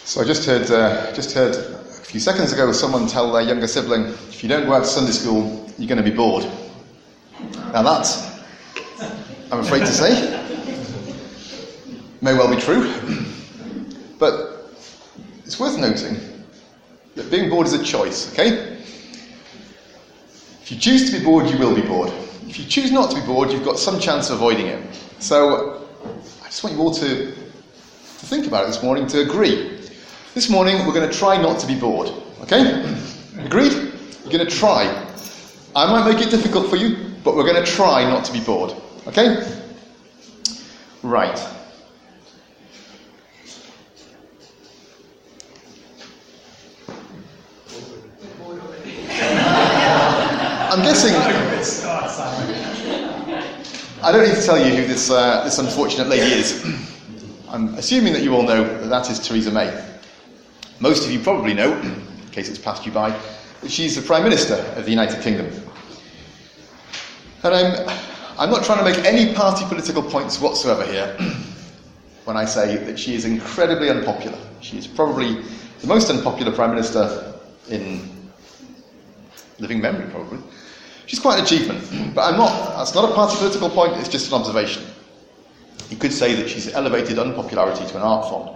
So I just heard a few seconds ago someone tell their younger sibling, if you don't go out to Sunday school, you're going to be bored. Now that, I'm afraid to say, may well be true. But it's worth noting that being bored is a choice, okay? If you choose to be bored, you will be bored. If you choose not to be bored, you've got some chance of avoiding it. So I just want you all to think about it this morning, to agree. This morning, we're going to try not to be bored, okay? Agreed? You're going to try. I might make it difficult for you, but we're going to try not to be bored, okay? Right. I'm guessing... I don't need to tell you who this unfortunate lady is. I'm assuming that you all know that is Theresa May. Most of you probably know, in case it's passed you by, that she's the Prime Minister of the United Kingdom. And I'm not trying to make any party political points whatsoever here when I say that she is incredibly unpopular. She is probably the most unpopular Prime Minister in living memory, probably. She's quite an achievement, but that's not a party political point, it's just an observation. You could say that she's elevated unpopularity to an art form.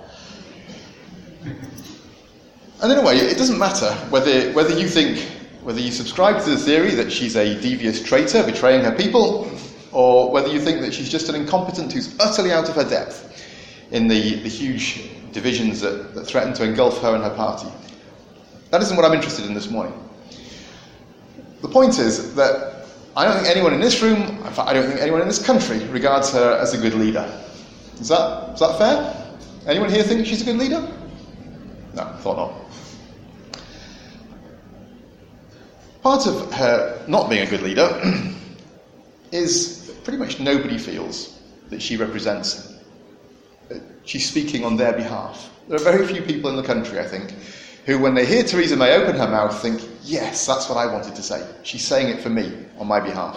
And in a way, it doesn't matter whether you subscribe to the theory that she's a devious traitor betraying her people, or whether you think that she's just an incompetent who's utterly out of her depth in the huge divisions that threaten to engulf her and her party. That isn't what I'm interested in this morning. The point is that I don't think anyone in this room, in fact I don't think anyone in this country, regards her as a good leader. Is that fair? Anyone here think she's a good leader? No, thought not. Part of her not being a good leader is pretty much nobody feels that she represents, that she's speaking on their behalf. There are very few people in the country, I think, who when they hear Theresa May open her mouth think, yes, that's what I wanted to say. She's saying it for me, on my behalf.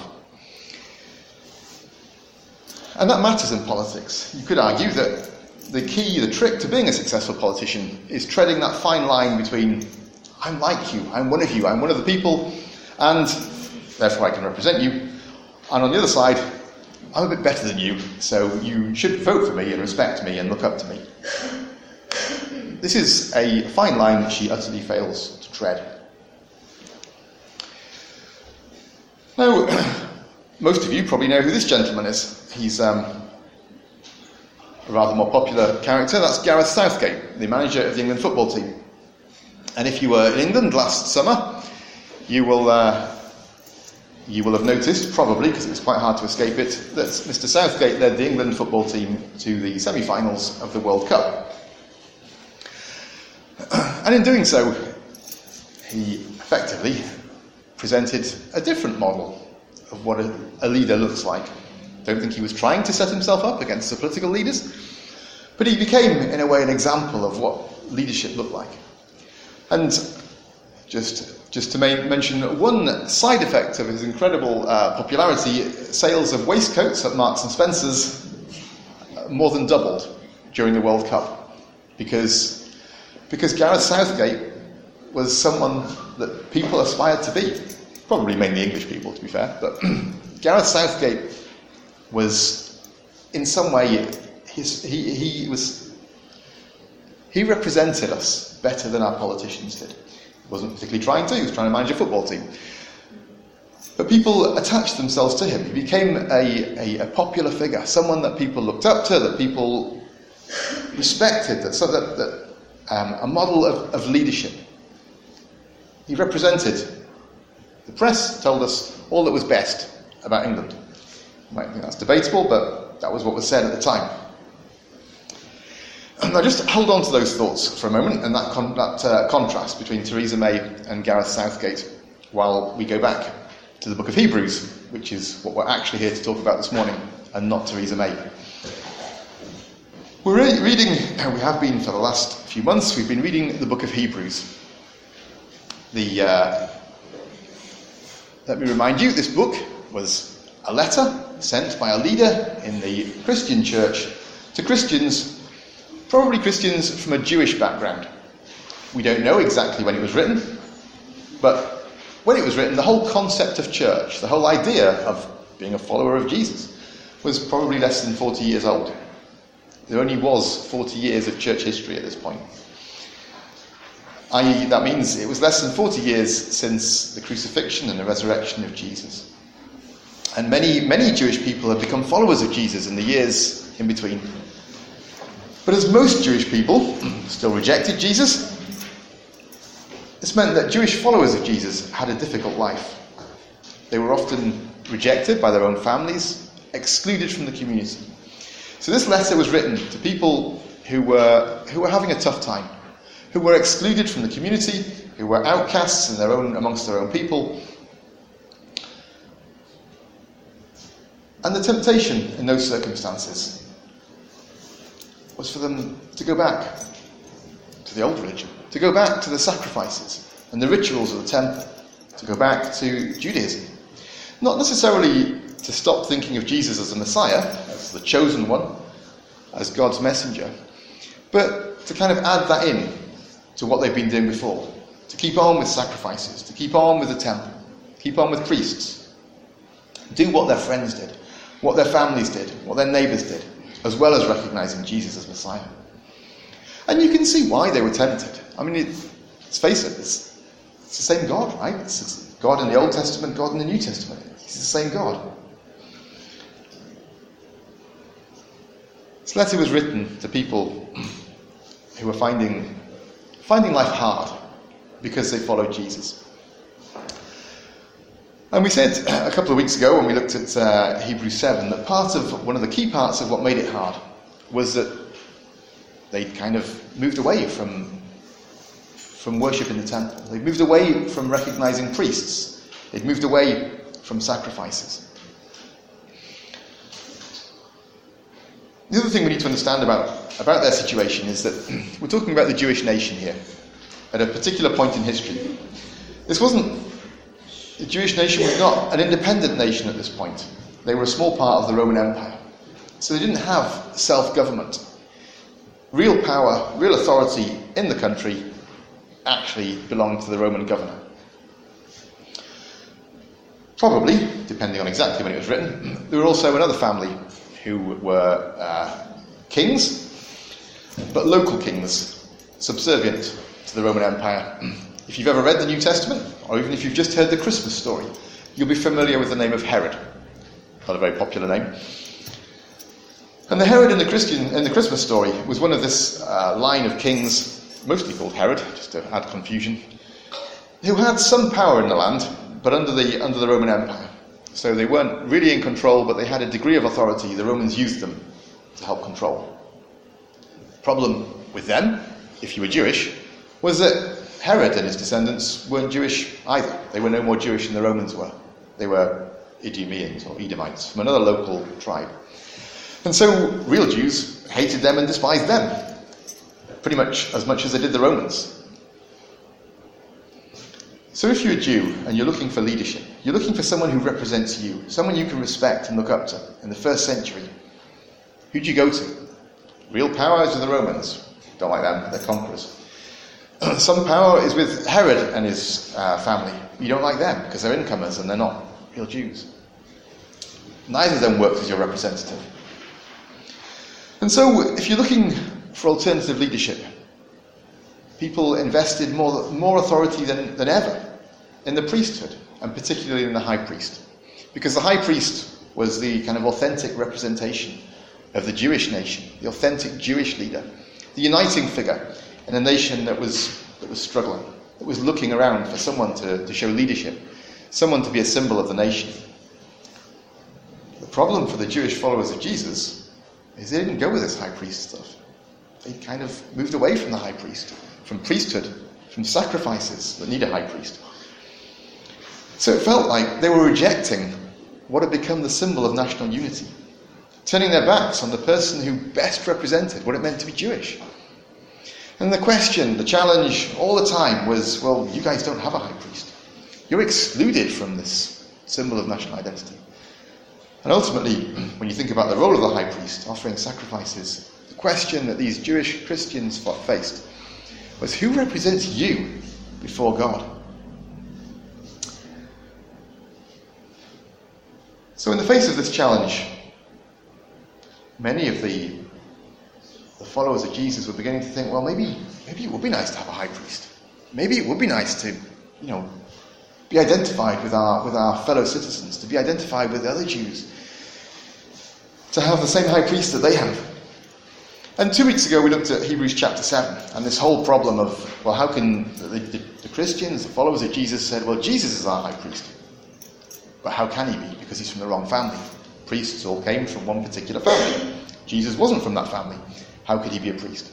And that matters in politics. You could argue that the trick to being a successful politician is treading that fine line between I'm like you, I'm one of you, I'm one of the people, and therefore I can represent you. And on the other side, I'm a bit better than you, so you should vote for me and respect me and look up to me. This is a fine line that she utterly fails to tread. Now, most of you probably know who this gentleman is. He's a rather more popular character. That's Gareth Southgate, the manager of the England football team. And if you were in England last summer, you will have noticed, probably, because it was quite hard to escape it, that Mr. Southgate led the England football team to the semi-finals of the World Cup. And in doing so, he effectively presented a different model of what a leader looks like. I don't think he was trying to set himself up against the political leaders, but he became, in a way, an example of what leadership looked like. And just to mention one side effect of his incredible popularity, sales of waistcoats at Marks and Spencer's more than doubled during the World Cup, because Gareth Southgate was someone that people aspired to be. Probably mainly English people, to be fair, but Gareth Southgate was, in some way, he represented us better than our politicians did. He wasn't particularly trying to, he was trying to manage a football team. But people attached themselves to him. He became a popular figure, someone that people looked up to, that people respected, a model of leadership. He represented. The press told us all that was best about England. You might think that's debatable, but that was what was said at the time. Now just hold on to those thoughts for a moment and that contrast between Theresa May and Gareth Southgate while we go back to the book of Hebrews, which is what we're actually here to talk about this morning, and not Theresa May. We're reading, we have been for the last few months, we've been reading the book of Hebrews. Let me remind you, this book was a letter sent by a leader in the Christian church to Christians probably Christians from a Jewish background. We don't know exactly when it was written, but when it was written, the whole concept of church, the whole idea of being a follower of Jesus, was probably less than 40 years old. There only was 40 years of church history at this point. I.e., that means it was less than 40 years since the crucifixion and the resurrection of Jesus. And many Jewish people have become followers of Jesus in the years in between. But as most Jewish people still rejected Jesus, this meant that Jewish followers of Jesus had a difficult life. They were often rejected by their own families, excluded from the community. So this letter was written to people who were having a tough time, who were excluded from the community, who were outcasts amongst their own people. And the temptation in those circumstances was for them to go back to the old religion, to go back to the sacrifices and the rituals of the temple, to go back to Judaism. Not necessarily to stop thinking of Jesus as the Messiah, as the chosen one, as God's messenger, but to kind of add that in to what they've been doing before, to keep on with sacrifices, to keep on with the temple, keep on with priests, do what their friends did, what their families did, what their neighbours did, as well as recognising Jesus as Messiah. And you can see why they were tempted. I mean, let's face it, it's the same God, right? It's God in the Old Testament, God in the New Testament. He's the same God. This letter was written to people who were finding life hard because they followed Jesus. And we said a couple of weeks ago when we looked at Hebrews 7 that one of the key parts of what made it hard was that they'd kind of moved away from worship in the temple. They'd moved away from recognising priests. They'd moved away from sacrifices. The other thing we need to understand about their situation is that we're talking about the Jewish nation here at a particular point in history. The Jewish nation was not an independent nation at this point. They were a small part of the Roman Empire. So they didn't have self-government. Real power, real authority in the country actually belonged to the Roman governor. Probably, depending on exactly when it was written, there were also another family who were kings, but local kings, subservient to the Roman Empire. If you've ever read the New Testament, or even if you've just heard the Christmas story, you'll be familiar with the name of Herod. Not a very popular name. And the Herod in the Christmas story was one of this line of kings, mostly called Herod, just to add confusion, who had some power in the land, but under the Roman Empire. So they weren't really in control, but they had a degree of authority. The Romans used them to help control. The problem with them, if you were Jewish, was that Herod and his descendants weren't Jewish either. They were no more Jewish than the Romans were. They were Idumeans or Edomites from another local tribe. And so real Jews hated them and despised them, pretty much as they did the Romans. So if you're a Jew and you're looking for leadership, you're looking for someone who represents you, someone you can respect and look up to in the first century, who'd you go to? Real power is with the Romans. Don't like them, they're conquerors. Some power is with Herod and his family. You don't like them because they're incomers and they're not real Jews. Neither of them works as your representative. And so if you're looking for alternative leadership, people invested more authority than ever in the priesthood, and particularly in the high priest. Because the high priest was the kind of authentic representation of the Jewish nation, the authentic Jewish leader, the uniting figure in a nation that was struggling, that was looking around for someone to show leadership, someone to be a symbol of the nation. The problem for the Jewish followers of Jesus is they didn't go with this high priest stuff. They kind of moved away from the high priest, from priesthood, from sacrifices that need a high priest. So it felt like they were rejecting what had become the symbol of national unity, turning their backs on the person who best represented what it meant to be Jewish. And the question, the challenge all the time was, well, you guys don't have a high priest. You're excluded from this symbol of national identity. And ultimately, when you think about the role of the high priest, offering sacrifices, The question that these Jewish Christians faced was, who represents you before God? So in the face of this challenge, many of the followers of Jesus were beginning to think, well, maybe it would be nice to have a high priest. Maybe it would be nice to, be identified with our fellow citizens, to be identified with the other Jews, to have the same high priest that they have. And 2 weeks ago we looked at Hebrews chapter 7, and this whole problem of, well, how can the Christians, the followers of Jesus, said, well, Jesus is our high priest. But how can he be? Because he's from the wrong family. Priests all came from one particular family. Jesus wasn't from that family. How could he be a priest?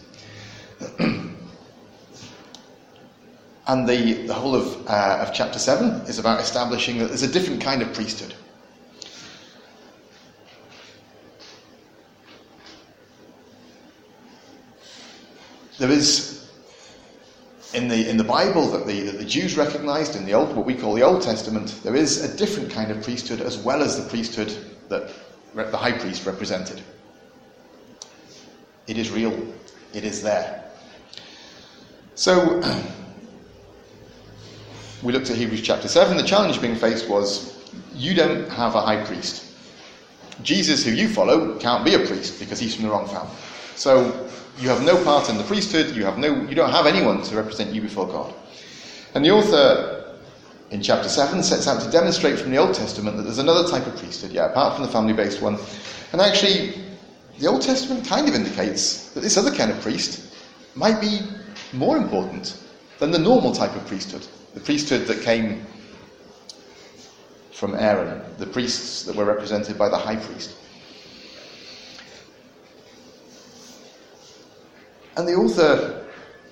And the whole of chapter 7 is about establishing that there's a different kind of priesthood. There is in the Bible that the Jews recognized in what we call the Old Testament, there is a different kind of priesthood as well as the priesthood that the high priest represented. It is real. It is there. So we looked at Hebrews chapter 7. The challenge being faced was, you don't have a high priest. Jesus, who you follow, can't be a priest because he's from the wrong family. So you have no part in the priesthood. You don't have anyone to represent you before God. And the author in chapter 7 sets out to demonstrate from the Old Testament that there's another type of priesthood, apart from the family-based one. And actually, the Old Testament kind of indicates that this other kind of priest might be more important than the normal type of priesthood. The priesthood that came from Aaron, the priests that were represented by the high priest. And the author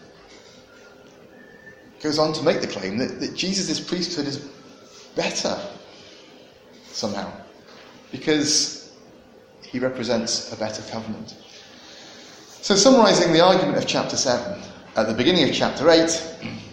goes on to make the claim that Jesus' priesthood is better somehow, because he represents a better covenant. So summarising the argument of chapter 7, at the beginning of chapter 8,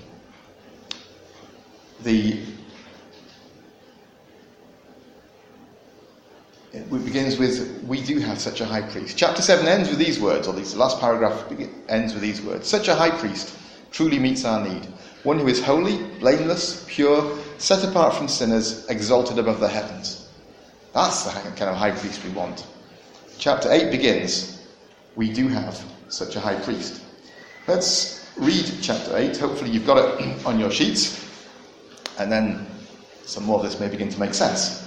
it begins with, we do have such a high priest. Chapter 7 ends with these words, or at least the last paragraph ends with these words. Such a high priest truly meets our need. One who is holy, blameless, pure, set apart from sinners, exalted above the heavens. That's the kind of high priest we want. Chapter 8 begins, we do have such a high priest. Let's read chapter 8. Hopefully you've got it on your sheets. And then some more of this may begin to make sense.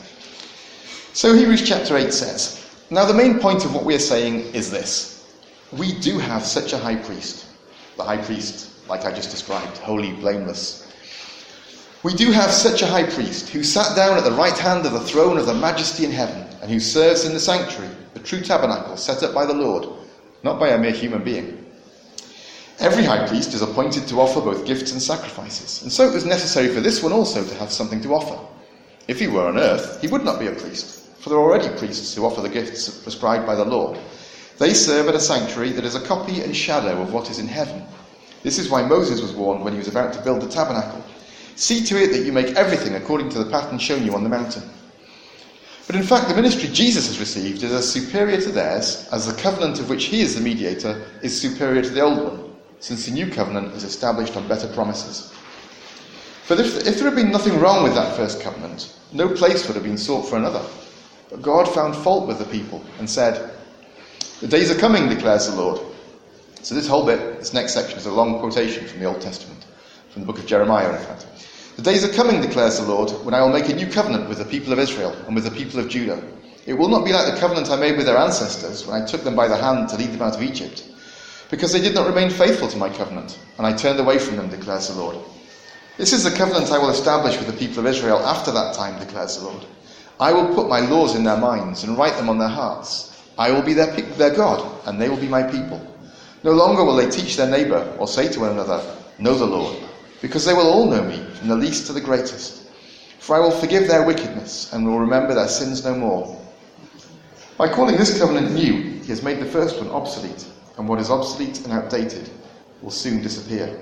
So Hebrews chapter 8 says, now the main point of what we are saying is this. We do have such a high priest. The high priest, like I just described, holy, blameless. We do have such a high priest who sat down at the right hand of the throne of the majesty in heaven, and who serves in the sanctuary, the true tabernacle set up by the Lord, not by a mere human being. Every high priest is appointed to offer both gifts and sacrifices, and so it was necessary for this one also to have something to offer. If he were on earth, he would not be a priest, for there are already priests who offer the gifts prescribed by the law. They serve at a sanctuary that is a copy and shadow of what is in heaven. This is why Moses was warned when he was about to build the tabernacle. See to it that you make everything according to the pattern shown you on the mountain. But in fact, the ministry Jesus has received is as superior to theirs as the covenant of which he is the mediator is superior to the old one, since the new covenant is established on better promises. But if there had been nothing wrong with that first covenant, no place would have been sought for another. But God found fault with the people and said, the days are coming, declares the Lord. So this whole bit, this next section, is a long quotation from the Old Testament, from the book of Jeremiah, in fact. The days are coming, declares the Lord, when I will make a new covenant with the people of Israel and with the people of Judah. It will not be like the covenant I made with their ancestors when I took them by the hand to lead them out of Egypt, because they did not remain faithful to my covenant, and I turned away from them, declares the Lord. This is the covenant I will establish with the people of Israel after that time, declares the Lord. I will put my laws in their minds and write them on their hearts. I will be their God, and they will be my people. No longer will they teach their neighbour or say to one another, know the Lord, because they will all know me, from the least to the greatest. For I will forgive their wickedness and will remember their sins no more. By calling this covenant new, he has made the first one obsolete, and what is obsolete and outdated will soon disappear.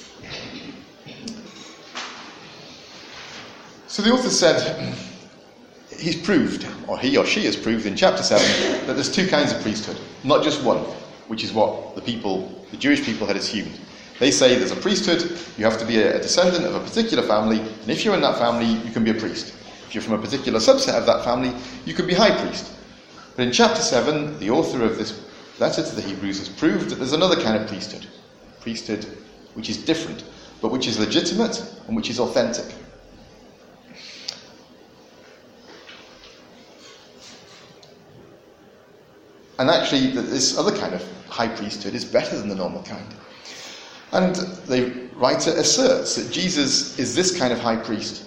So the author said, he's proved, or he or she has proved in chapter 7, that there's two kinds of priesthood, not just one, which is what the Jewish people had assumed. They say there's a priesthood, you have to be a descendant of a particular family, and if you're in that family, you can be a priest. If you're from a particular subset of that family, you can be high priest. But in chapter 7, the author of this letter to the Hebrews has proved that there's another kind of priesthood which is different, but which is legitimate and which is authentic. And actually, this other kind of high priesthood is better than the normal kind. And the writer asserts that Jesus is this kind of high priest.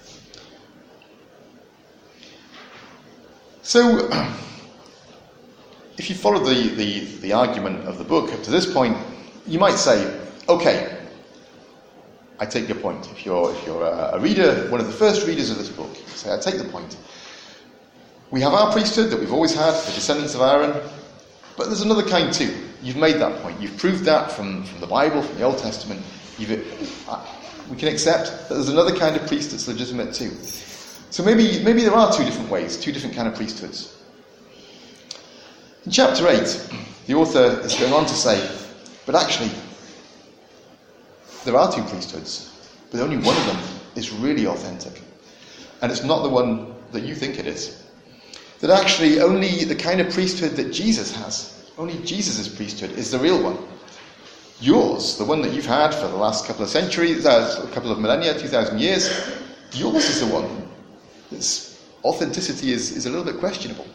So, if you follow the argument of the book up to this point, you might say, okay, I take your point. If you're a reader, one of the first readers of this book, you say, I take the point. We have our priesthood that we've always had, the descendants of Aaron, but there's another kind too. You've made that point. You've proved that from the Bible, from the Old Testament. We can accept that there's another kind of priest that's legitimate too. So maybe there are two different ways, two different kind of priesthoods. In chapter 8, the author is going on to say, but actually, there are two priesthoods, but only one of them is really authentic. And it's not the one that you think it is. That actually only the kind of priesthood that Jesus has, only Jesus' priesthood is the real one. Yours, the one that you've had for the last couple of centuries, a couple of millennia, 2,000 years, yours is the one. Its authenticity is a little bit questionable.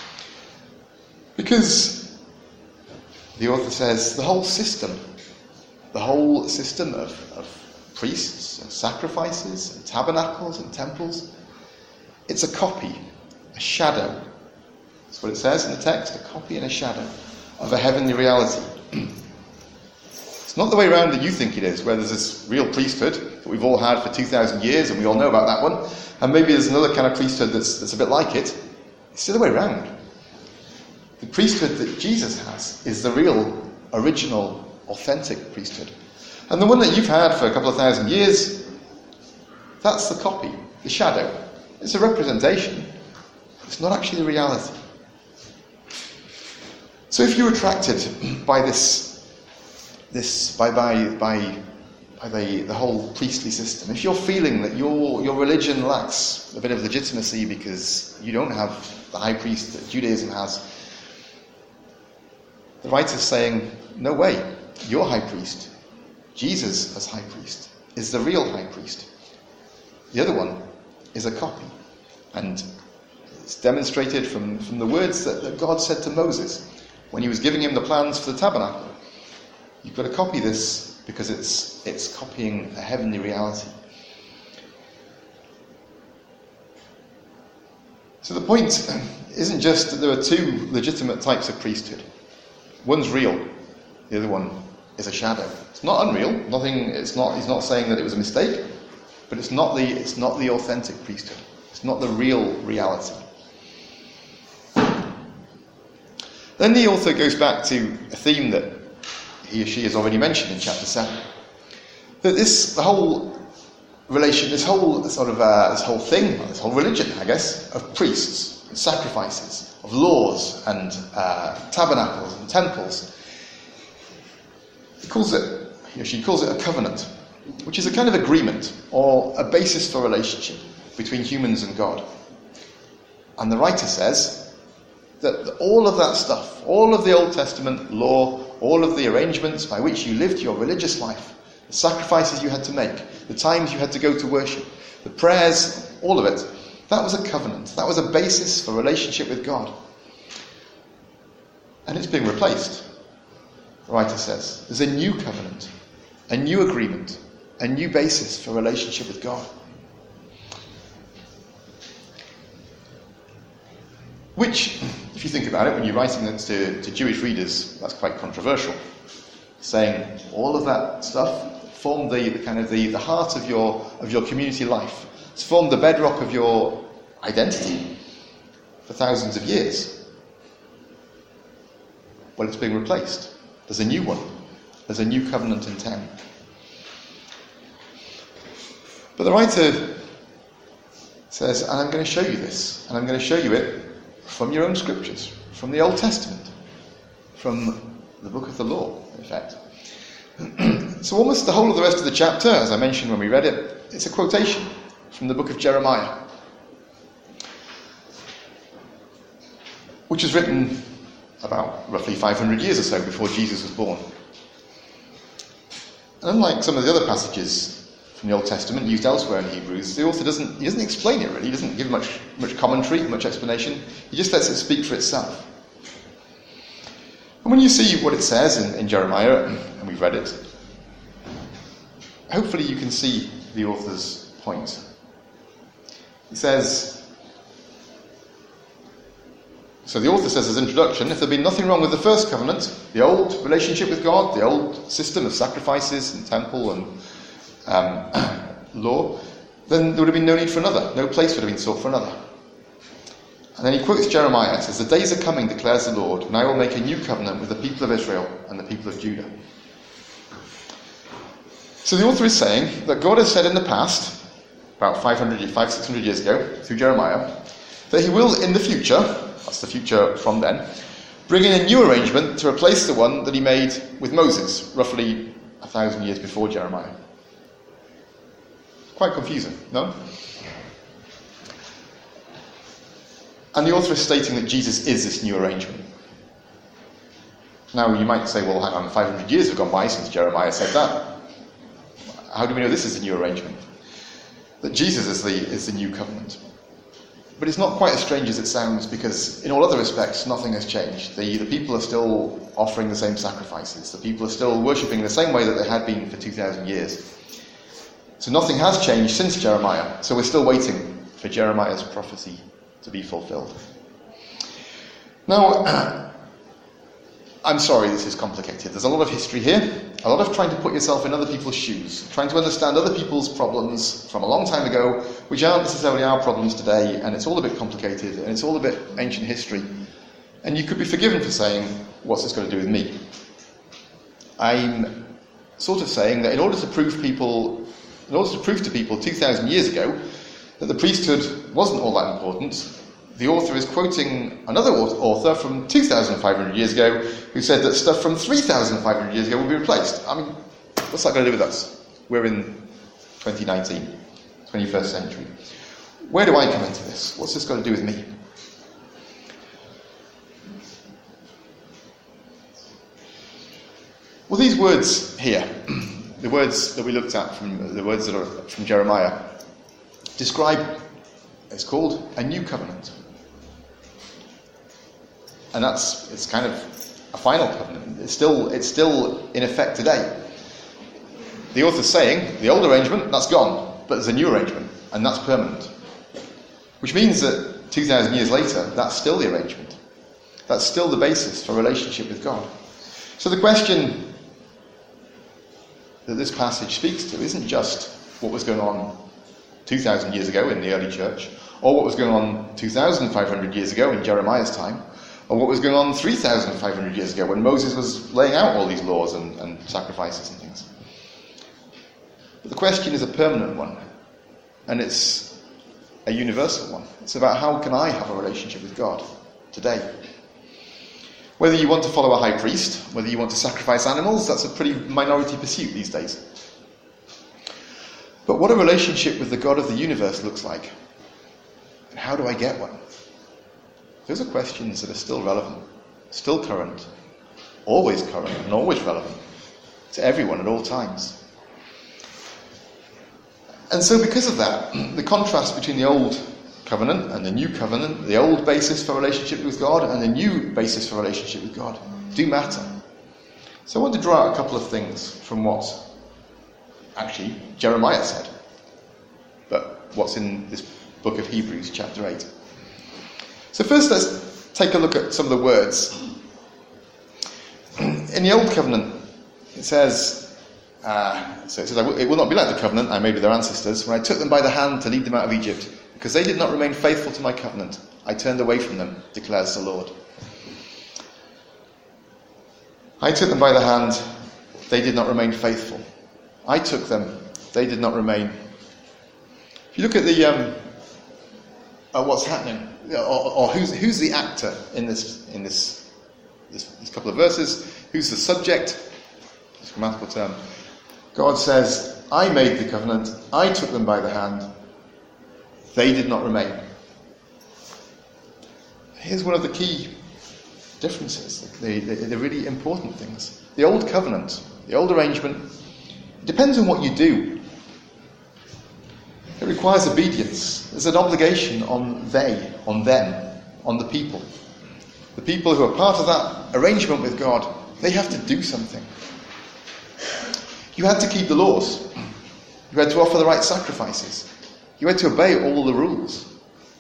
Because the author says the whole system of priests and sacrifices and tabernacles and temples, it's a copy, a shadow. That's what it says in the text, a copy and a shadow of a heavenly reality. It's not the way around that you think it is, where there's this real priesthood that we've all had for 2,000 years, and we all know about that one, and maybe there's another kind of priesthood that's a bit like it. It's the other way around. The priesthood that Jesus has is the real, original, authentic priesthood. And the one that you've had for a couple of thousand years, that's the copy, the shadow. It's a representation. It's not actually the reality. So if you're attracted by the whole priestly system, if you're feeling that your religion lacks a bit of legitimacy because you don't have the high priest that Judaism has, the writer's saying, no way, your high priest, Jesus as high priest, is the real high priest. The other one is a copy. And it's demonstrated from the words that God said to Moses when he was giving him the plans for the tabernacle. You've got to copy this because it's copying a heavenly reality. So the point isn't just that there are two legitimate types of priesthood. One's real, the other one is a shadow. It's not unreal. He's not saying that it was a mistake, but it's not the authentic priesthood. It's not the real reality. Then the author goes back to a theme that he or she has already mentioned in chapter 7. That this whole religion, this whole religion, I guess, of priests and sacrifices, of laws and tabernacles and temples, she calls it a covenant, which is a kind of agreement or a basis for relationship between humans and God. And the writer says that all of that stuff, all of the Old Testament law, all of the arrangements by which you lived your religious life, the sacrifices you had to make, the times you had to go to worship, the prayers, all of it, that was a covenant. That was a basis for relationship with God. And it's being replaced, the writer says. There's a new covenant, a new agreement, a new basis for relationship with God. Which, if you think about it, when you're writing that to Jewish readers, that's quite controversial. Saying all of that stuff formed the heart of your community life. It's formed the bedrock of your identity for thousands of years. Well, it's being replaced. There's a new one. There's a new covenant in town. But the writer says, and I'm going to show you this, and I'm going to show you it from your own scriptures, from the Old Testament, from the book of the law, in effect. So almost the whole of the rest of the chapter, as I mentioned when we read it, it's a quotation from the book of Jeremiah, which was written about roughly 500 years or so before Jesus was born. And unlike some of the other passages from the Old Testament used elsewhere in Hebrews, the author doesn't explain it really. He doesn't give much commentary, much explanation. He just lets it speak for itself. And when you see what it says in Jeremiah, and we've read it, hopefully you can see the author's point. He says, so the author says as introduction, if there'd been nothing wrong with the first covenant, the old relationship with God, the old system of sacrifices and temple and law, then there would have been no need for another. No place would have been sought for another. And then he quotes Jeremiah and says, the days are coming, declares the Lord, and I will make a new covenant with the people of Israel and the people of Judah. So the author is saying that God has said in the past, about 600 years ago, through Jeremiah, that he will in the future, that's the future from then, bring in a new arrangement to replace the one that he made with Moses, roughly 1,000 years before Jeremiah. Quite confusing, no? And the author is stating that Jesus is this new arrangement. Now, you might say, well, hang on, 500 years have gone by since Jeremiah said that. How do we know this is a new arrangement? That Jesus is the new covenant. But it's not quite as strange as it sounds, because in all other respects, nothing has changed. The people are still offering the same sacrifices. The people are still worshipping the same way that they had been for 2,000 years. So nothing has changed since Jeremiah. So we're still waiting for Jeremiah's prophecy to be fulfilled. Now, I'm sorry this is complicated. There's a lot of history here, a lot of trying to put yourself in other people's shoes, trying to understand other people's problems from a long time ago, which aren't necessarily our problems today, and it's all a bit complicated, and it's all a bit ancient history. And you could be forgiven for saying, what's this got to do with me? I'm sort of saying that in order to prove to people 2,000 years ago that the priesthood wasn't all that important, the author is quoting another author from 2,500 years ago who said that stuff from 3,500 years ago will be replaced. I mean, what's that got to do with us? We're in 2019, 21st century. Where do I come into this? What's this got to do with me? Well, these words here, the words that we looked at the words that are from Jeremiah, describe, it's called a new covenant. And it's kind of a final covenant. It's still in effect today. The author's saying, the old arrangement, that's gone, but there's a new arrangement, and that's permanent. Which means that 2,000 years later, that's still the arrangement. That's still the basis for a relationship with God. So the question that this passage speaks to isn't just what was going on 2,000 years ago in the early church, or what was going on 2,500 years ago in Jeremiah's time, or what was going on 3,500 years ago when Moses was laying out all these laws and sacrifices and things. But the question is a permanent one, and it's a universal one. It's about how can I have a relationship with God today? Whether you want to follow a high priest, whether you want to sacrifice animals, that's a pretty minority pursuit these days. But what a relationship with the God of the universe looks like, and how do I get one? Those are questions that are still relevant, still current, always current and always relevant to everyone at all times. And so because of that, the contrast between the old covenant and the new covenant, the old basis for relationship with God and the new basis for relationship with God, do matter. So I want to draw out a couple of things from what actually Jeremiah said, but what's in this book of Hebrews chapter 8. So first let's take a look at some of the words. In the Old Covenant, it says, it will not be like the covenant I made with their ancestors when I took them by the hand to lead them out of Egypt, because they did not remain faithful to my covenant. I turned away from them, declares the Lord. I took them by the hand, they did not remain faithful. I took them, they did not remain. If you look at what's happening, or who's the actor in this couple of verses. Who's the subject? It's a grammatical term. God says, I made the covenant, I took them by the hand, they did not remain. Here's one of the key differences, the really important things. The old covenant, the old arrangement, depends on what you do. It requires obedience. There's an obligation on them, on the people. The people who are part of that arrangement with God, they have to do something. You had to keep the laws. You had to offer the right sacrifices. You had to obey all the rules.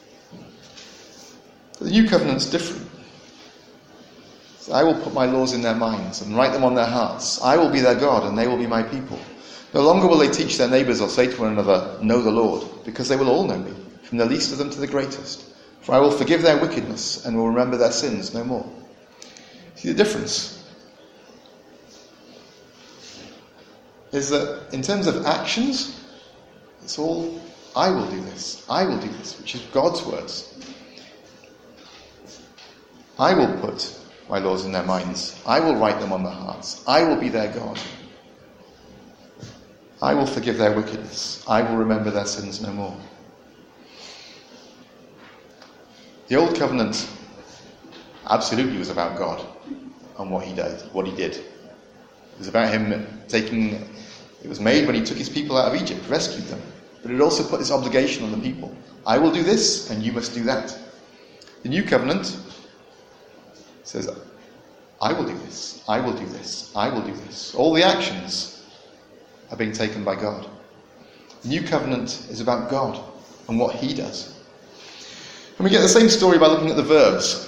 But the new covenant's different. So I will put my laws in their minds and write them on their hearts. I will be their God and they will be my people. No longer will they teach their neighbours or say to one another, know the Lord, because they will all know me, from the least of them to the greatest. For I will forgive their wickedness and will remember their sins no more. See the difference? Is that in terms of actions, it's all, I will do this, which is God's words. I will put my laws in their minds. I will write them on their hearts. I will be their God. I will forgive their wickedness. I will remember their sins no more. The old covenant absolutely was about God and what he did. It was about him it was made when he took his people out of Egypt, rescued them. But it also put this obligation on the people. I will do this and you must do that. The new covenant says, I will do this, I will do this, I will do this. All the actions are being taken by God. The new covenant is about God and what he does. And we get the same story by looking at the verbs.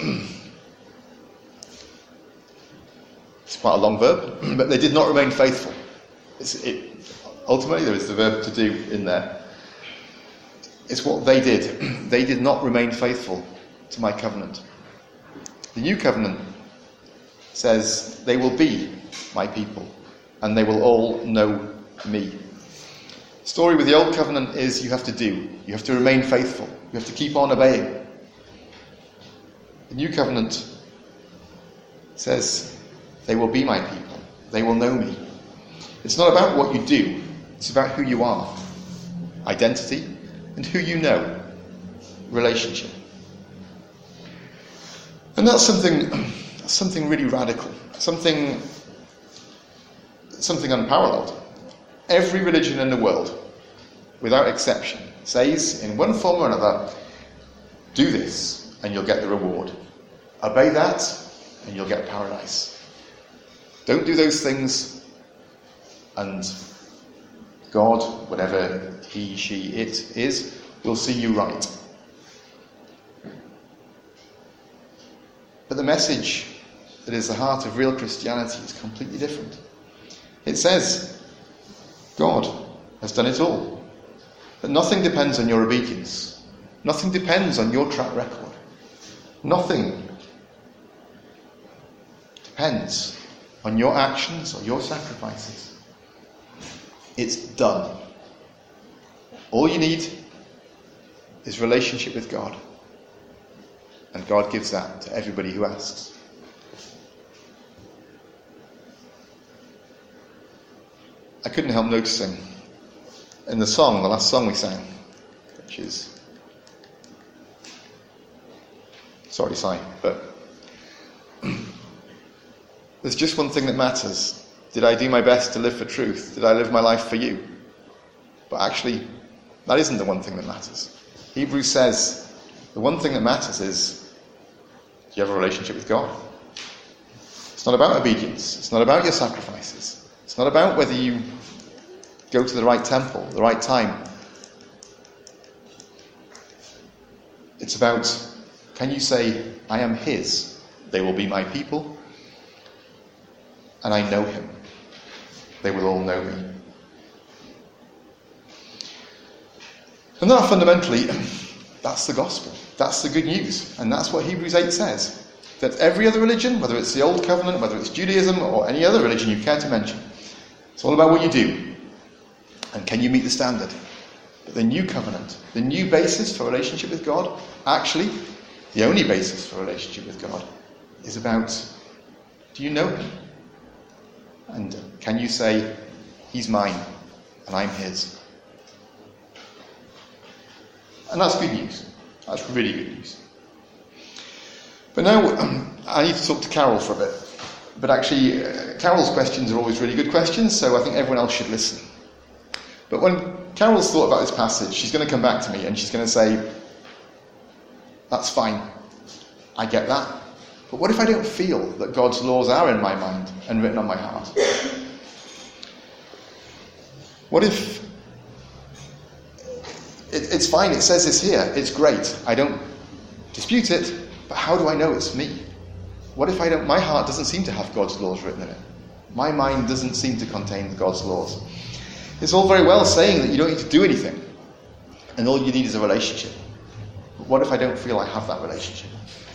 It's quite a long verb, but they did not remain faithful. Ultimately, there is the verb to do in there. It's what they did. They did not remain faithful to my covenant. The new covenant says they will be my people and they will all know me. The story with the old covenant is you have to do. You have to remain faithful. You have to keep on obeying. The new covenant says they will be my people. They will know me. It's not about what you do. It's about who you are. Identity and who you know. Relationship. And that's something really radical. Something unparalleled. Every religion in the world, without exception, says in one form or another, do this and you'll get the reward. Obey that and you'll get paradise. Don't do those things and God, whatever he, she, it is, will see you right. But the message that is the heart of real Christianity is completely different. It says, God has done it all. But nothing depends on your obedience. Nothing depends on your track record. Nothing depends on your actions or your sacrifices. It's done. All you need is relationship with God. And God gives that to everybody who asks. I couldn't help noticing in the song, the last song we sang, which is... Sorry, Si, but there's just one thing that matters. Did I do my best to live for truth? Did I live my life for you? But actually, that isn't the one thing that matters. Hebrews says the one thing that matters is, do you have a relationship with God? It's not about obedience. It's not about your sacrifices. It's not about whether you go to the right temple, the right time. It's about, can you say, I am his, they will be my people, and I know him. They will all know me. And that fundamentally, that's the gospel. That's the good news. And that's what Hebrews 8 says. That every other religion, whether it's the Old Covenant, whether it's Judaism, or any other religion you care to mention, it's all about what you do. And can you meet the standard? But the new covenant, the new basis for relationship with God, actually, the only basis for relationship with God, is about, do you know him? And can you say, he's mine and I'm his? And that's good news. That's really good news. But now I need to talk to Carol for a bit. But actually, Carol's questions are always really good questions, so I think everyone else should listen. But when Carol's thought about this passage, she's going to come back to me and she's going to say, that's fine, I get that. But what if I don't feel that God's laws are in my mind and written on my heart? What if... It's fine, it says this here, it's great, I don't dispute it, but how do I know it's me? What if my heart doesn't seem to have God's laws written in it? My mind doesn't seem to contain God's laws. It's all very well saying that you don't need to do anything, and all you need is a relationship. But what if I don't feel I have that relationship?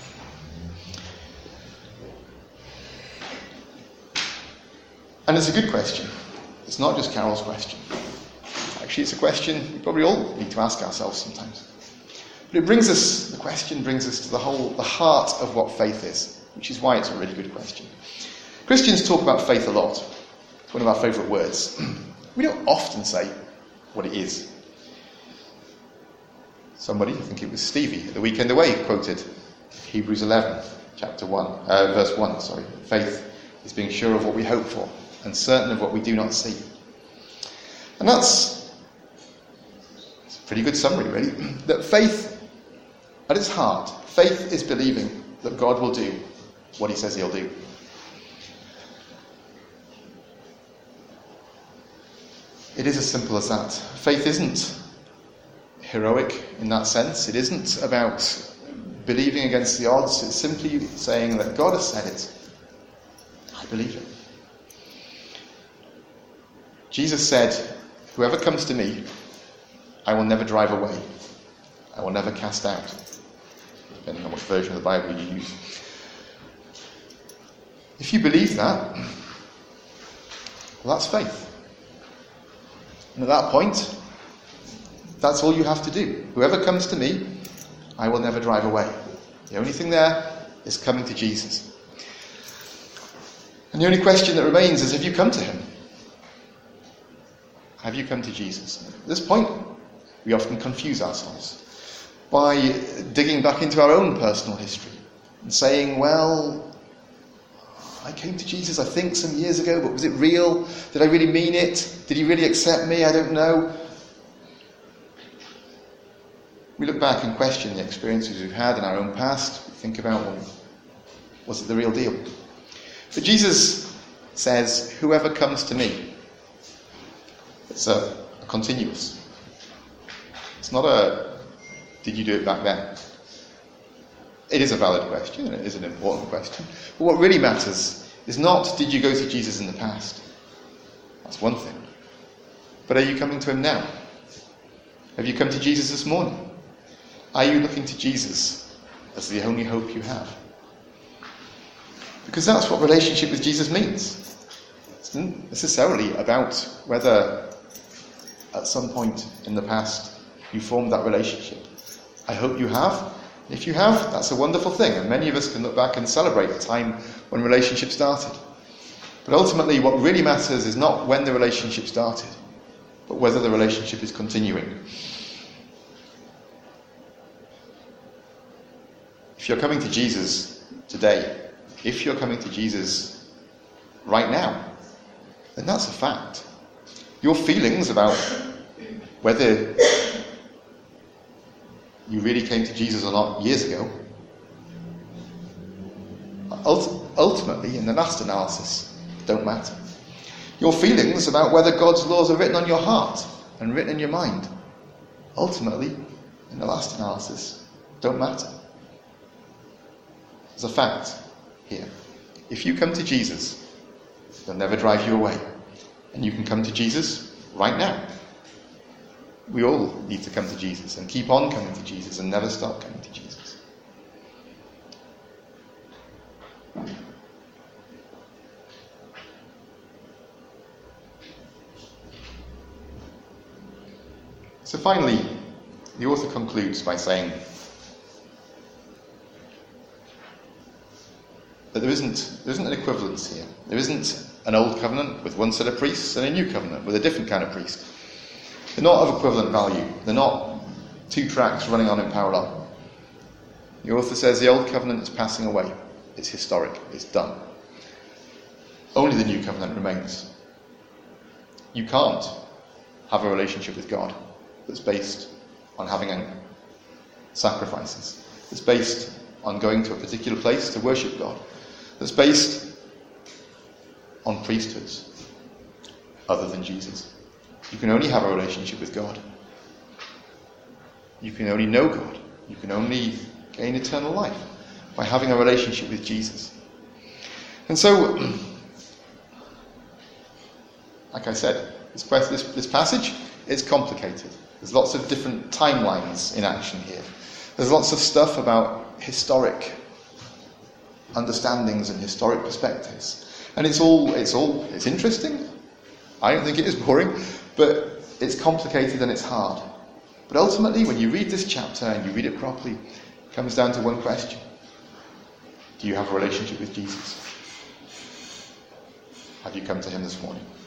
And it's a good question. It's not just Carol's question. Actually, it's a question we probably all need to ask ourselves sometimes. But the question brings us to the heart of what faith is, which is why it's a really good question. Christians talk about faith a lot. It's one of our favourite words. We don't often say what it is. Somebody, I think it was Stevie, at the Weekend Away, quoted Hebrews 11, verse 1. Faith is being sure of what we hope for and certain of what we do not see. And it's a pretty good summary, really. That faith, at its heart, faith is believing that God will do what he says he'll do. It is as simple as that. Faith isn't heroic in that sense. It isn't about believing against the odds. It's simply saying that God has said it. I believe it. Jesus said, whoever comes to me, I will never drive away. I will never cast out. Depending on which version of the Bible you use. If you believe that, well, that's faith. And at that point, that's all you have to do. Whoever comes to me, I will never drive away. The only thing there is coming to Jesus. And the only question that remains is, have you come to him? Have you come to Jesus? At this point, we often confuse ourselves by digging back into our own personal history and saying, well, I came to Jesus, I think, some years ago, but was it real? Did I really mean it? Did he really accept me? I don't know. We look back and question the experiences we've had in our own past. We think about, well, was it the real deal? But Jesus says, whoever comes to me. It's a continuous. It's not a, did you do it back then? It is a valid question, and it is an important question. But what really matters is not, did you go to Jesus in the past? That's one thing. But are you coming to him now? Have you come to Jesus this morning? Are you looking to Jesus as the only hope you have? Because that's what relationship with Jesus means. It's not necessarily about whether at some point in the past you formed that relationship. I hope you have. If you have, that's a wonderful thing, and many of us can look back and celebrate the time when relationship started. But ultimately, what really matters is not when the relationship started, but whether the relationship is continuing. If you're coming to Jesus today, if you're coming to Jesus right now, then that's a fact. Your feelings about whether you really came to Jesus or not years ago, ultimately, in the last analysis, don't matter. Your feelings about whether God's laws are written on your heart and written in your mind, ultimately, in the last analysis, don't matter. There's a fact here. If you come to Jesus, he'll never drive you away. And you can come to Jesus right now. We all need to come to Jesus and keep on coming to Jesus and never stop coming to Jesus. So finally, the author concludes by saying that there isn't an equivalence here. There isn't an old covenant with one set of priests and a new covenant with a different kind of priest. They're not of equivalent value. They're not two tracks running on in parallel. The author says the old covenant is passing away. It's historic. It's done. Only the new covenant remains. You can't have a relationship with God that's based on having sacrifices. It's based on going to a particular place to worship God. That's based on priesthoods other than Jesus. You can only have a relationship with God. You can only know God. You can only gain eternal life by having a relationship with Jesus. And so, like I said, this passage is complicated. There's lots of different timelines in action here. There's lots of stuff about historic understandings and historic perspectives. And it's interesting. I don't think it is boring, but it's complicated and it's hard. But ultimately, when you read this chapter and you read it properly, it comes down to one question. Do you have a relationship with Jesus? Have you come to him this morning?